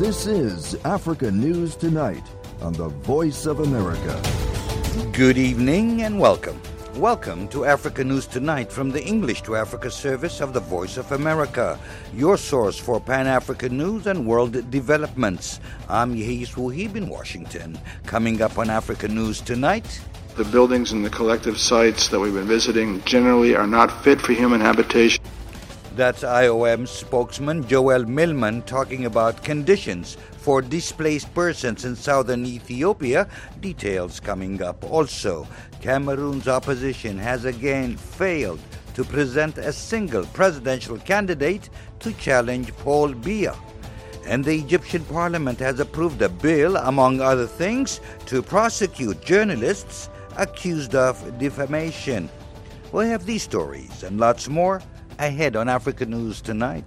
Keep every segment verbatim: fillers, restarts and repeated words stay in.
This is Africa News Tonight on the Voice of America. Good evening and welcome. Welcome to Africa News Tonight from the English to Africa service of the Voice of America, your source for Pan-African news and world developments. I'm Yehis Wuhib in Washington. Coming up on Africa News Tonight... The buildings and the collective sites that we've been visiting generally are not fit for human habitation. That's I O M spokesman Joel Millman talking about conditions for displaced persons in southern Ethiopia. Details coming up. Also, Cameroon's opposition has again failed to present a single presidential candidate to challenge Paul Biya. And the Egyptian parliament has approved a bill, among other things, to prosecute journalists accused of defamation. We'll have these stories and lots more ahead on Africa News Tonight.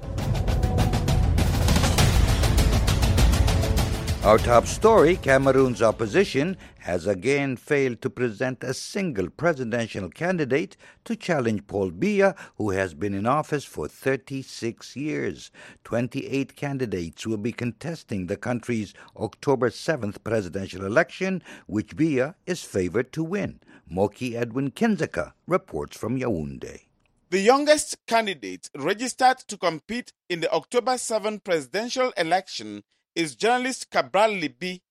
Our top story, Cameroon's opposition has again failed to present a single presidential candidate to challenge Paul Biya, who has been in office for thirty-six years. twenty-eight candidates will be contesting the country's October seventh presidential election, which Biya is favored to win. Moki Edwin Kinzeka reports from Yaoundé. The youngest candidate registered to compete in the October seventh presidential election is journalist Cabral Libi.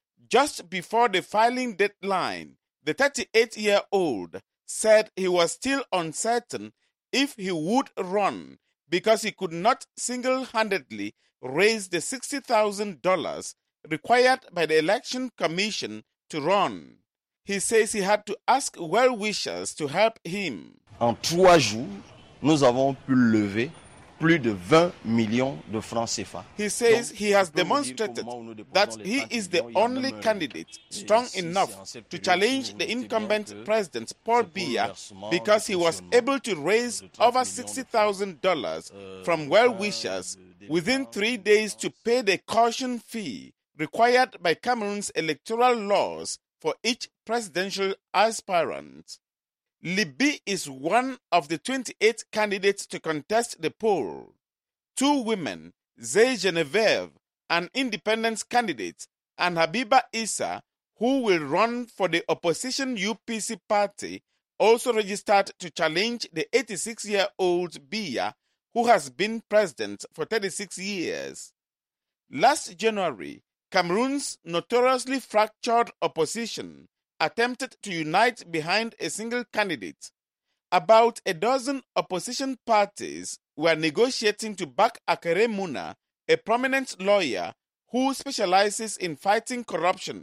Just before the filing deadline, the thirty-eight-year-old said he was still uncertain if he would run because he could not single-handedly raise the sixty thousand dollars required by the Election Commission to run. He says he had to ask well-wishers to help him. En trois jours, nous avons pu lever plus de vingt millions de francs C F A. He says he has demonstrated that he is the only candidate strong enough to challenge the incumbent president Paul Biya because he was able to raise over sixty thousand dollars from well-wishers within three days to pay the caution fee required by Cameroon's electoral laws for each presidential aspirant. Libi is one of the twenty-eight candidates to contest the poll. Two women, Zay Genevieve, an independent candidate, and Habiba Issa, who will run for the opposition U P C party, also registered to challenge the eighty-six-year-old Biya, who has been president for thirty-six years. Last January, Cameroon's notoriously fractured opposition attempted to unite behind a single candidate. About a dozen opposition parties were negotiating to back Akere Muna, a prominent lawyer who specializes in fighting corruption.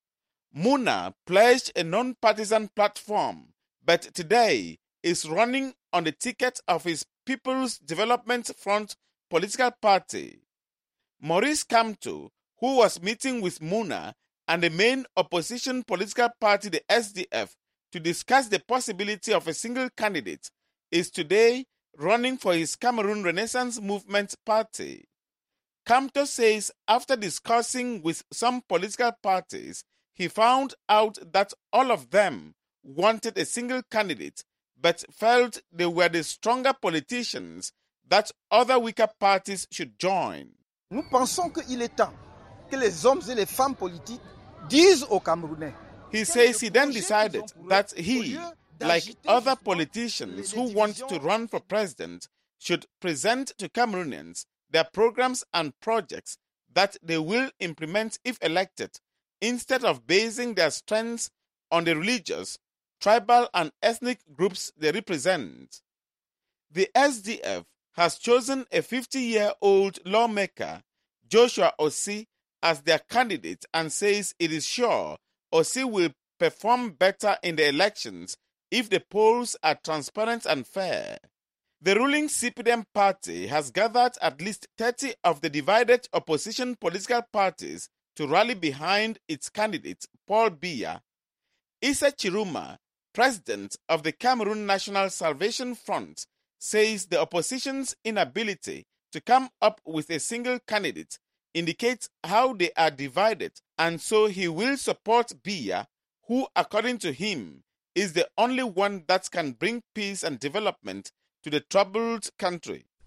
Muna pledged a non-partisan platform, but today is running on the ticket of his People's Development Front political party. Maurice Kamto, who was meeting with Muna and the main opposition political party, the S D F, to discuss the possibility of a single candidate, is today running for his Cameroon Renaissance Movement party. Kamto says after discussing with some political parties, he found out that all of them wanted a single candidate, but felt they were the stronger politicians that other weaker parties should join. Nous pensons qu'il est temps que les hommes et les femmes politiques disent aux Camerounais. He says he then decided that he, like other politicians who want to run for president, should present to Cameroonians their programs and projects that they will implement if elected, instead of basing their strengths on the religious, tribal, and ethnic groups they represent. The S D F has chosen a fifty-year-old lawmaker, Joshua Osei, as their candidate and says it is sure Osei will perform better in the elections if the polls are transparent and fair. The ruling C P D M party has gathered at least thirty of the divided opposition political parties to rally behind its candidate, Paul Biya. Issa Chiruma, president of the Cameroon National Salvation Front, says the opposition's inability to come up with a single candidate indicates how they are divided, and so he will support Biya, who, according to him, is the only one that can bring peace and development to the troubled country.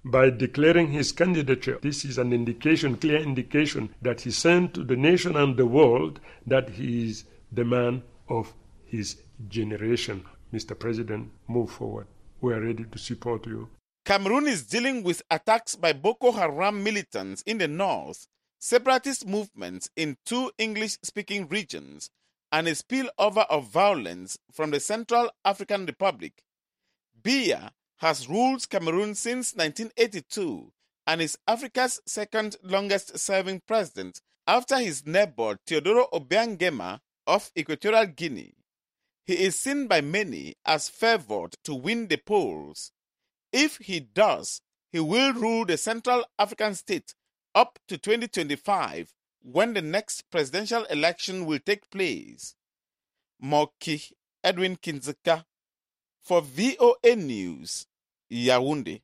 by declaring his candidature. This is an indication, clear indication, that he sent to the nation and the world that he is the man of his generation. Mister President, move forward. We are ready to support you. Cameroon is dealing with attacks by Boko Haram militants in the north, separatist movements in two English-speaking regions, and a spillover of violence from the Central African Republic. Biya has ruled Cameroon since nineteen eighty-two and is Africa's second longest-serving president after his neighbor Teodoro Obiangema of Equatorial Guinea. He is seen by many as favored to win the polls. If he does, he will rule the Central African state up to twenty twenty-five, when the next presidential election will take place. Moki Edwin Kinzeka for V O A News, Yaoundé.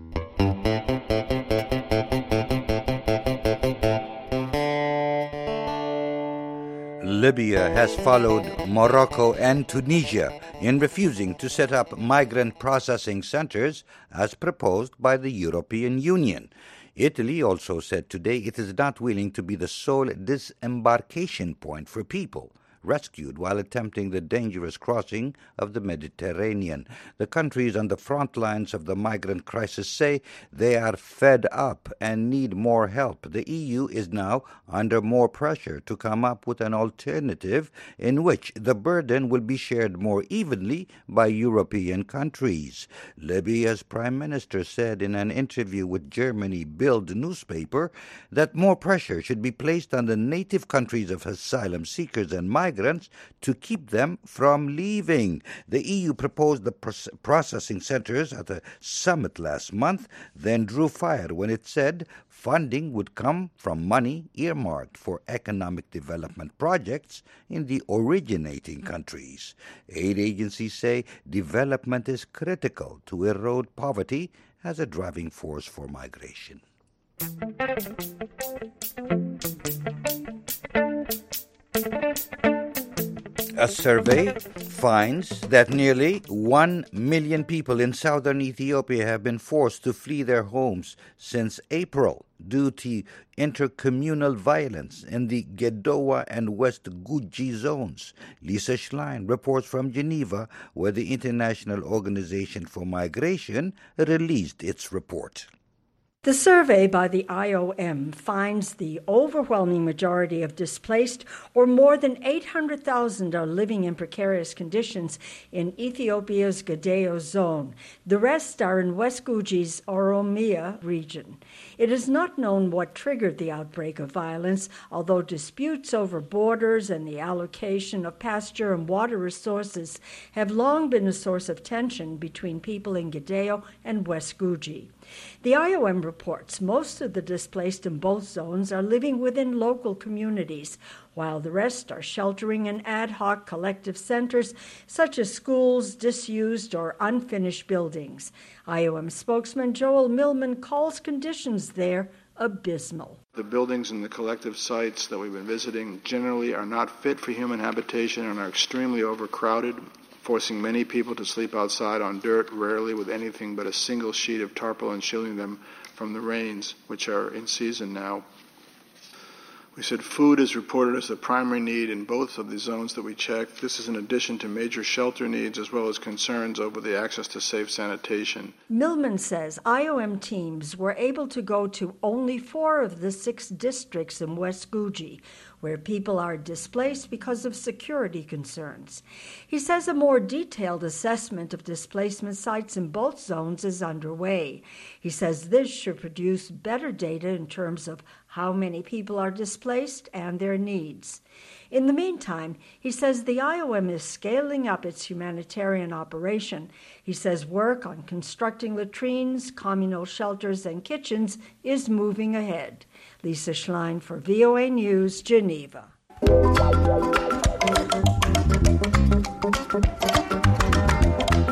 Libya has followed Morocco and Tunisia in refusing to set up migrant processing centers as proposed by the European Union. Italy also said today it is not willing to be the sole disembarkation point for people rescued while attempting the dangerous crossing of the Mediterranean. The countries on the front lines of the migrant crisis say they are fed up and need more help. The E U is now under more pressure to come up with an alternative in which the burden will be shared more evenly by European countries. Libya's Prime Minister said in an interview with Germany Bild newspaper that more pressure should be placed on the native countries of asylum seekers and migrants to keep them from leaving. The E U proposed the processing centers at a summit last month, then drew fire when it said funding would come from money earmarked for economic development projects in the originating countries. Aid agencies say development is critical to erode poverty as a driving force for migration. A survey finds that nearly one million people in southern Ethiopia have been forced to flee their homes since April due to intercommunal violence in the Gedowa and West Guji zones. Lisa Schlein reports from Geneva, where the International Organization for Migration released its report. The survey by the I O M finds the overwhelming majority of displaced, or more than eight hundred thousand, are living in precarious conditions in Ethiopia's Gedeo zone. The rest are in West Guji's Oromia region. It is not known what triggered the outbreak of violence, although disputes over borders and the allocation of pasture and water resources have long been a source of tension between people in Gedeo and West Guji. The I O M reports most of the displaced in both zones are living within local communities, while the rest are sheltering in ad hoc collective centers such as schools, disused or unfinished buildings. I O M spokesman Joel Millman calls conditions there abysmal. The buildings and the collective sites that we've been visiting generally are not fit for human habitation and are extremely overcrowded, forcing many people to sleep outside on dirt, rarely with anything but a single sheet of tarpaulin shielding them from the rains, which are in season now. We said food is reported as the primary need in both of the zones that we checked. This is in addition to major shelter needs as well as concerns over the access to safe sanitation. Millman says I O M teams were able to go to only four of the six districts in West Guji, where people are displaced because of security concerns. He says a more detailed assessment of displacement sites in both zones is underway. He says this should produce better data in terms of how many people are displaced and their needs. In the meantime, he says the I O M is scaling up its humanitarian operation. He says work on constructing latrines, communal shelters, and kitchens is moving ahead. Lisa Schlein for V O A News, Geneva. The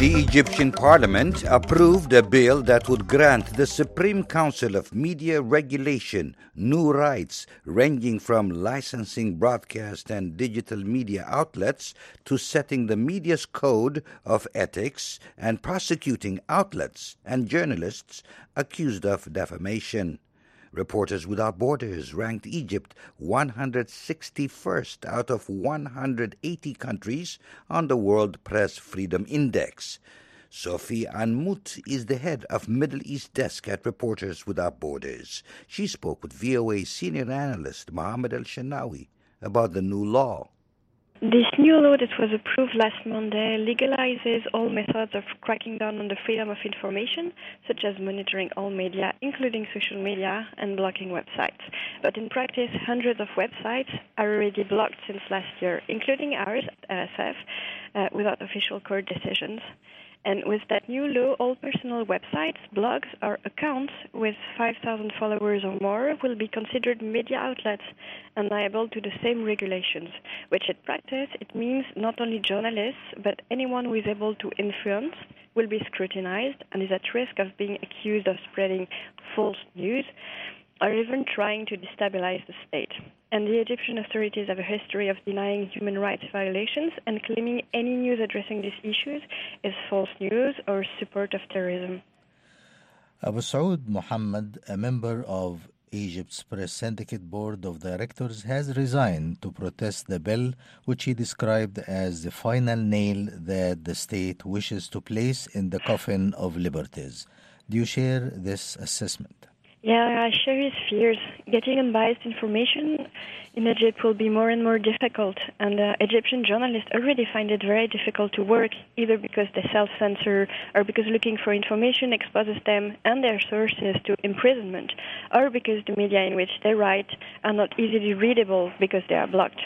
The Egyptian parliament approved a bill that would grant the Supreme Council of Media Regulation new rights ranging from licensing broadcast and digital media outlets to setting the media's code of ethics and prosecuting outlets and journalists accused of defamation. Reporters Without Borders ranked Egypt one hundred sixty-first out of one hundred eighty countries on the World Press Freedom Index. Sophie Anmout is the head of Middle East Desk at Reporters Without Borders. She spoke with V O A senior analyst Mohammed El-Shenawi about the new law. This new law that was approved last Monday legalizes all methods of cracking down on the freedom of information, such as monitoring all media, including social media, and blocking websites. But in practice, hundreds of websites are already blocked since last year, including ours at L S F, uh, without official court decisions. And with that new law, all personal websites, blogs, or accounts with five thousand followers or more will be considered media outlets and liable to the same regulations, which in practice it means not only journalists, but anyone who is able to influence will be scrutinized and is at risk of being accused of spreading false news or even trying to destabilize the state. And the Egyptian authorities have a history of denying human rights violations and claiming any news addressing these issues is false news or support of terrorism. Abu Saud Mohammed, a member of Egypt's Press Syndicate Board of Directors, has resigned to protest the bill, which he described as the final nail that the state wishes to place in the coffin of liberties. Do you share this assessment? Yeah, I share his fears. Getting unbiased information in Egypt will be more and more difficult, and uh, Egyptian journalists already find it very difficult to work, either because they self-censor or because looking for information exposes them and their sources to imprisonment, or because the media in which they write are not easily readable because they are blocked.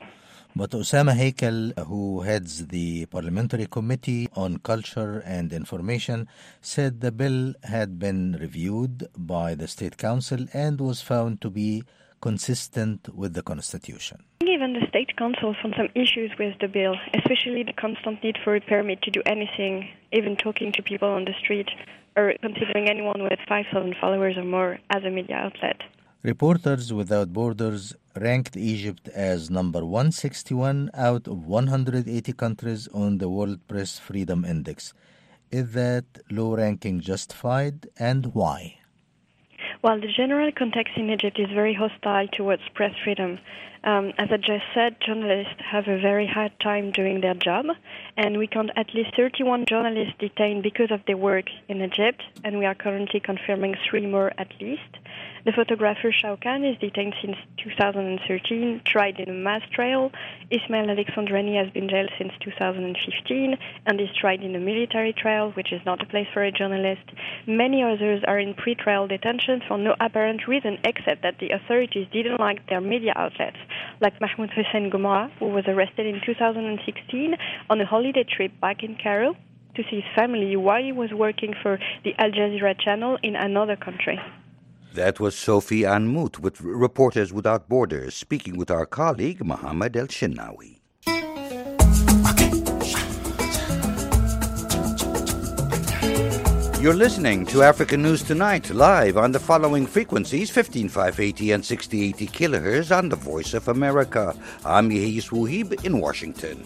But Osama Heikel, who heads the Parliamentary Committee on Culture and Information, said the bill had been reviewed by the State Council and was found to be consistent with the Constitution. Even the State Council found some issues with the bill, especially the constant need for a permit to do anything, even talking to people on the street, or considering anyone with five thousand followers or more as a media outlet. Reporters Without Borders ranked Egypt as number one hundred sixty-one out of one hundred eighty countries on the World Press Freedom Index. Is that low ranking justified, and why? Well, the general context in Egypt is very hostile towards press freedom. Um, as I just said, journalists have a very hard time doing their job, and we count at least thirty-one journalists detained because of their work in Egypt, and we are currently confirming three more at least. The photographer Shawkan is detained since two thousand thirteen, tried in a mass trial. Ismail Alexandrani has been jailed since two thousand fifteen and is tried in a military trial, which is not a place for a journalist. Many others are in pre-trial detention for no apparent reason except that the authorities didn't like their media outlets, like Mahmoud Hussein Gomra, who was arrested in two thousand sixteen on a holiday trip back in Cairo to see his family while he was working for the Al Jazeera channel in another country. That was Sophie Anmout with Reporters Without Borders, speaking with our colleague Mohammed El-Shenawi. You're listening to African News Tonight, live on the following frequencies, fifteen five eighty and sixty eighty kilohertz on the Voice of America. I'm Yehis Wuhib in Washington.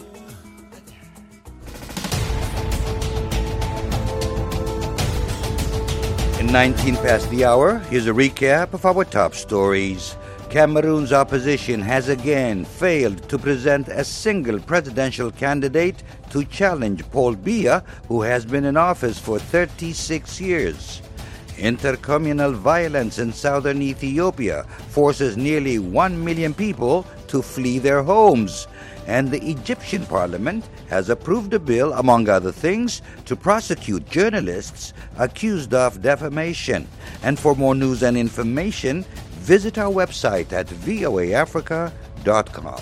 In nineteen past the hour, here's a recap of our top stories. Cameroon's opposition has again failed to present a single presidential candidate to challenge Paul Biya, who has been in office for thirty-six years. Intercommunal violence in southern Ethiopia forces nearly one million people to flee their homes. And the Egyptian parliament has approved a bill, among other things, to prosecute journalists accused of defamation. And for more news and information, visit our website at v o a africa dot com.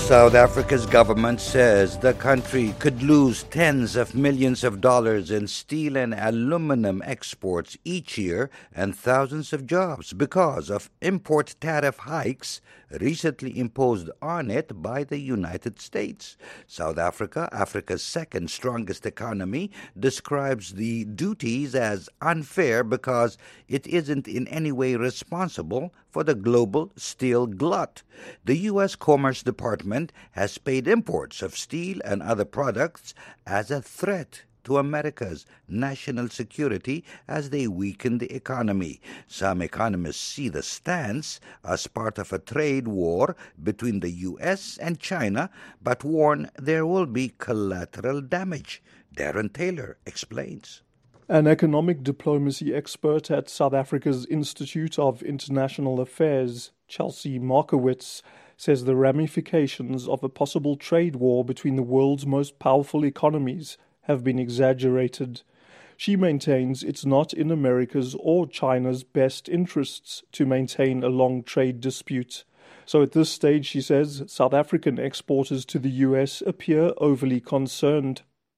South Africa's government says the country could lose tens of millions of dollars in steel and aluminum exports each year and thousands of jobs because of import tariff hikes recently imposed on it by the United States. South Africa, Africa's second strongest economy, describes the duties as unfair because it isn't in any way responsible for the global steel glut. The U S Commerce Department has paid imports of steel and other products as a threat to America's national security as they weaken the economy. Some economists see the stance as part of a trade war between the U S and China, but warn there will be collateral damage. Darren Taylor explains. An economic diplomacy expert at South Africa's Institute of International Affairs, Chelsea Markowitz, says the ramifications of a possible trade war between the world's most powerful economies have been exaggerated. She maintains it's not in America's or China's best interests to maintain a long trade dispute. So at this stage, she says, South African exporters to the U S appear overly concerned.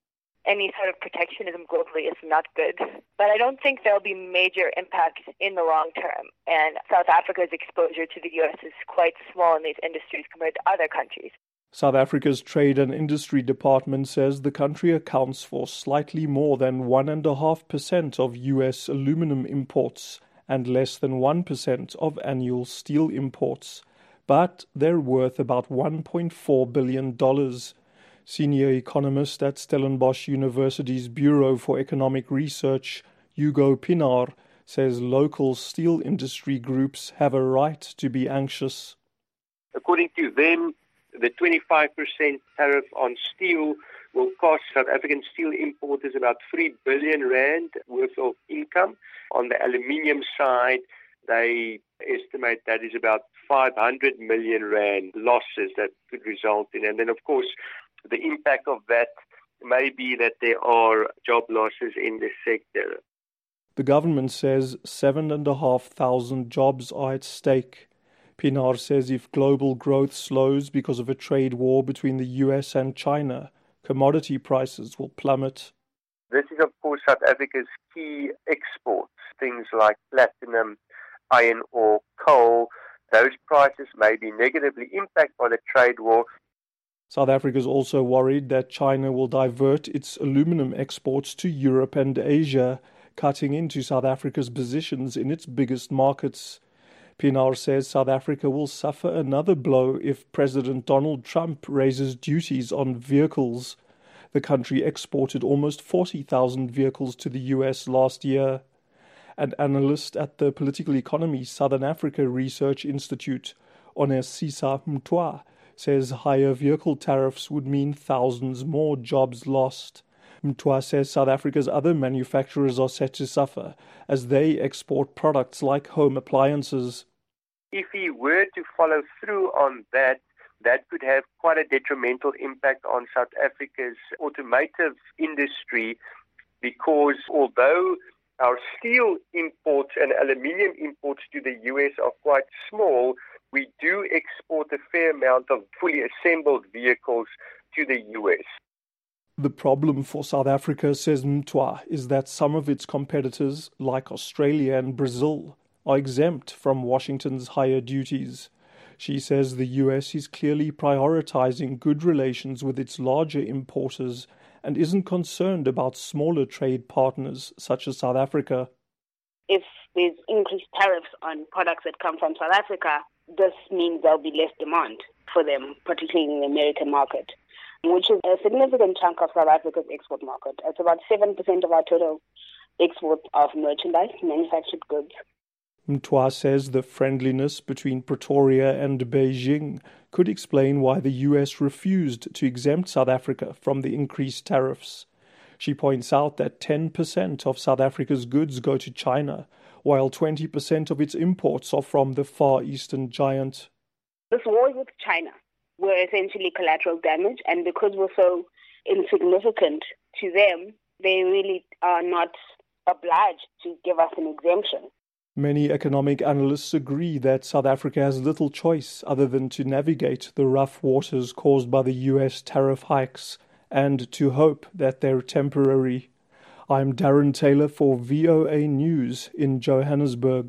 Any sort of protectionism globally is not good. But I don't think there'll be major impacts in the long term. And South Africa's exposure to the U S is quite small in these industries compared to other countries. South Africa's Trade and Industry Department says the country accounts for slightly more than one point five percent of U S aluminum imports and less than one percent of annual steel imports. But they're worth about one point four billion dollars. Senior economist at Stellenbosch University's Bureau for Economic Research, Hugo Pinaar, says local steel industry groups have a right to be anxious. According to them, the twenty-five percent tariff on steel will cost South African steel importers about three billion rand worth of income. On the aluminium side, they estimate that is about five hundred million rand losses that could result in. And then, of course, the impact of that may be that there are job losses in the sector. The government says seven and a half thousand jobs are at stake. Pinaar says if global growth slows because of a trade war between the U S and China, commodity prices will plummet. This is, of course, South Africa's key exports, things like platinum, iron ore, coal. Those prices may be negatively impacted by the trade war. South Africa is also worried that China will divert its aluminum exports to Europe and Asia, cutting into South Africa's positions in its biggest markets. Pinaar says South Africa will suffer another blow if President Donald Trump raises duties on vehicles. The country exported almost forty thousand vehicles to the U S last year. An analyst at the Political Economy Southern Africa Research Institute, Onesisa Mtwa, says higher vehicle tariffs would mean thousands more jobs lost. Mtwa says South Africa's other manufacturers are set to suffer as they export products like home appliances. If he were to follow through on that, that could have quite a detrimental impact on South Africa's automotive industry, because although our steel imports and aluminium imports to the U S are quite small, we do export a fair amount of fully assembled vehicles to the U S. The problem for South Africa, says Mtwa, is that some of its competitors, like Australia and Brazil, are exempt from Washington's higher duties. She says the U S is clearly prioritizing good relations with its larger importers and isn't concerned about smaller trade partners such as South Africa. If there's increased tariffs on products that come from South Africa, this means there'll be less demand for them, particularly in the American market, which is a significant chunk of South Africa's export market. It's about seven percent of our total export of merchandise, manufactured goods. Mtwa says the friendliness between Pretoria and Beijing could explain why the U S refused to exempt South Africa from the increased tariffs. She points out that ten percent of South Africa's goods go to China, while twenty percent of its imports are from the Far Eastern giant. This war with China were essentially collateral damage, and because we're so insignificant to them, they really are not obliged to give us an exemption. Many economic analysts agree that South Africa has little choice other than to navigate the rough waters caused by the U S tariff hikes and to hope that they're temporary. I'm Darren Taylor for V O A News in Johannesburg.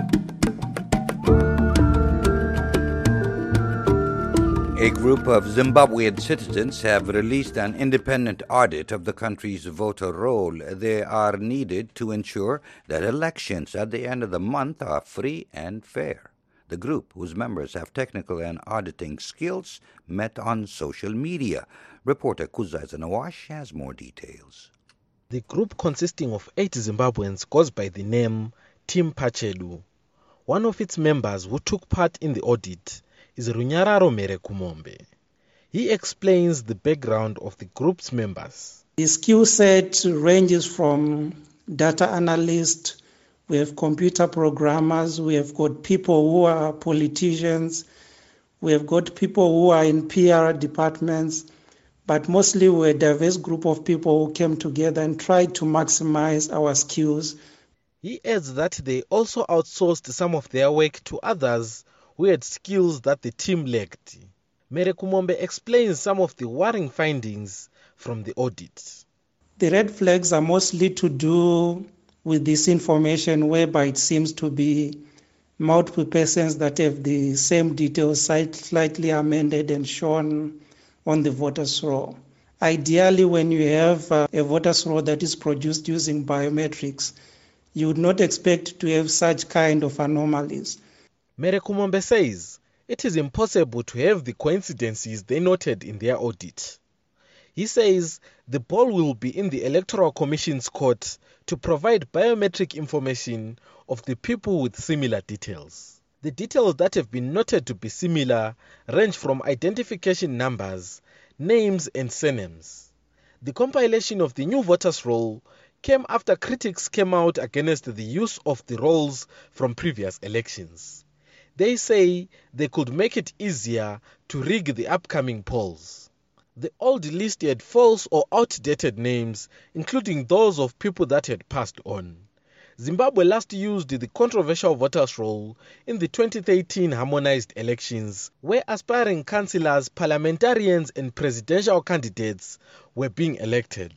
A group of Zimbabwean citizens have released an independent audit of the country's voter roll. They are needed to ensure that elections at the end of the month are free and fair. The group, whose members have technical and auditing skills, met on social media. Reporter Kuzai Zanawash has more details. The group, consisting of eight Zimbabweans, goes by the name Team Pachedu. One of its members who took part in the audit is Runyararo Merekumombe. He explains the background of the group's members. The skill set ranges from data analysts, we have computer programmers, we have got people who are politicians, we have got people who are in P R departments, but mostly we're a diverse group of people who came together and tried to maximize our skills. He adds that they also outsourced some of their work to others who had skills that the team lacked. Merekumombe explains some of the worrying findings from the audit. The red flags are mostly to do with this information whereby it seems to be multiple persons that have the same details slightly amended and shown on the voter's roll. Ideally, when you have uh, a voter's roll that is produced using biometrics, you would not expect to have such kind of anomalies. Merekumombe says it is impossible to have the coincidences they noted in their audit. He says the ball will be in the Electoral Commission's court to provide biometric information of the people with similar details. The details that have been noted to be similar range from identification numbers, names and surnames. The compilation of the new voters' roll came after critics came out against the use of the rolls from previous elections. They say they could make it easier to rig the upcoming polls. The old list had false or outdated names, including those of people that had passed on. Zimbabwe last used the controversial voters' roll in the twenty thirteen harmonized elections, where aspiring councillors, parliamentarians and presidential candidates were being elected.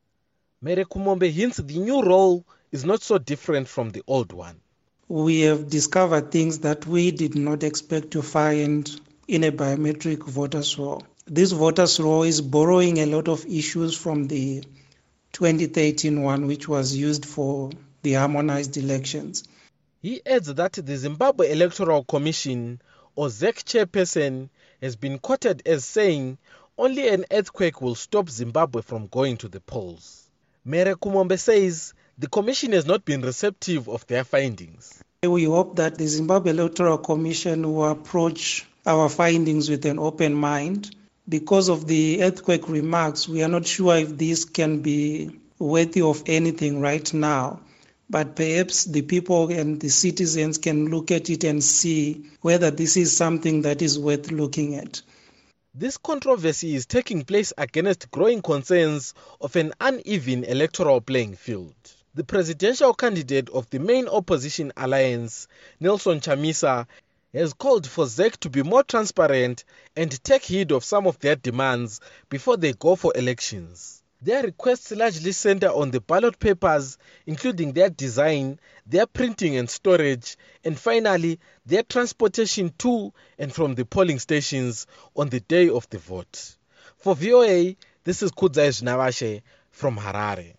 Merekumombe hints the new roll is not so different from the old one. We have discovered things that we did not expect to find in a biometric voters' roll. This voters' roll is borrowing a lot of issues from the twenty thirteen one, which was used for the harmonized elections. He adds that the Zimbabwe Electoral Commission, or Z E C chairperson, has been quoted as saying only an earthquake will stop Zimbabwe from going to the polls. Merekumombe says the Commission has not been receptive of their findings. We hope that the Zimbabwe Electoral Commission will approach our findings with an open mind. Because of the earthquake remarks, we are not sure if this can be worthy of anything right now. But perhaps the people and the citizens can look at it and see whether this is something that is worth looking at. This controversy is taking place against growing concerns of an uneven electoral playing field. The presidential candidate of the main opposition alliance, Nelson Chamisa, has called for Z E C to be more transparent and take heed of some of their demands before they go for elections. Their requests largely center on the ballot papers, including their design, their printing and storage, and finally, their transportation to and from the polling stations on the day of the vote. For V O A, this is Kudzai Znawashe from Harare.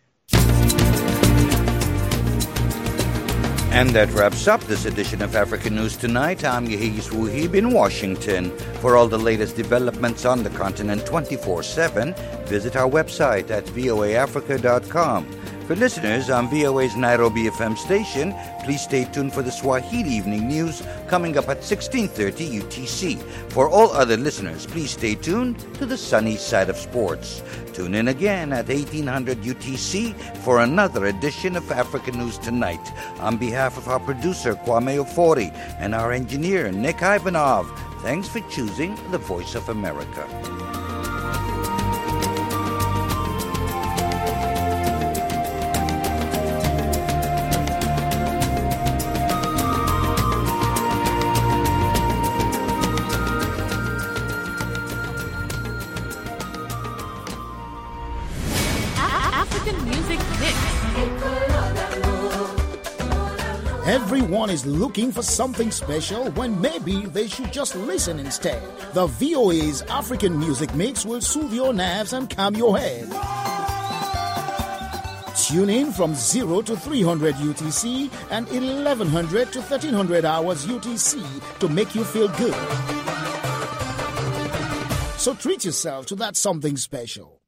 And that wraps up this edition of African News Tonight. I'm Yehis Wuhib in Washington. For all the latest developments on the continent twenty-four seven, visit our website at voa africa dot com. For listeners on V O A's Nairobi F M station, please stay tuned for the Swahili Evening News coming up at sixteen thirty U T C. For all other listeners, please stay tuned to the sunny side of sports. Tune in again at eighteen hundred U T C for another edition of African News Tonight. On behalf of our producer, Kwame Ofori, and our engineer, Nick Ivanov, thanks for choosing the Voice of America. African Music Mix. Everyone is looking for something special when maybe they should just listen instead. The V O A's African Music Mix will soothe your nerves and calm your head. Tune in from zero to three hundred U T C and eleven hundred to thirteen hundred hours U T C to make you feel good. So treat yourself to that something special.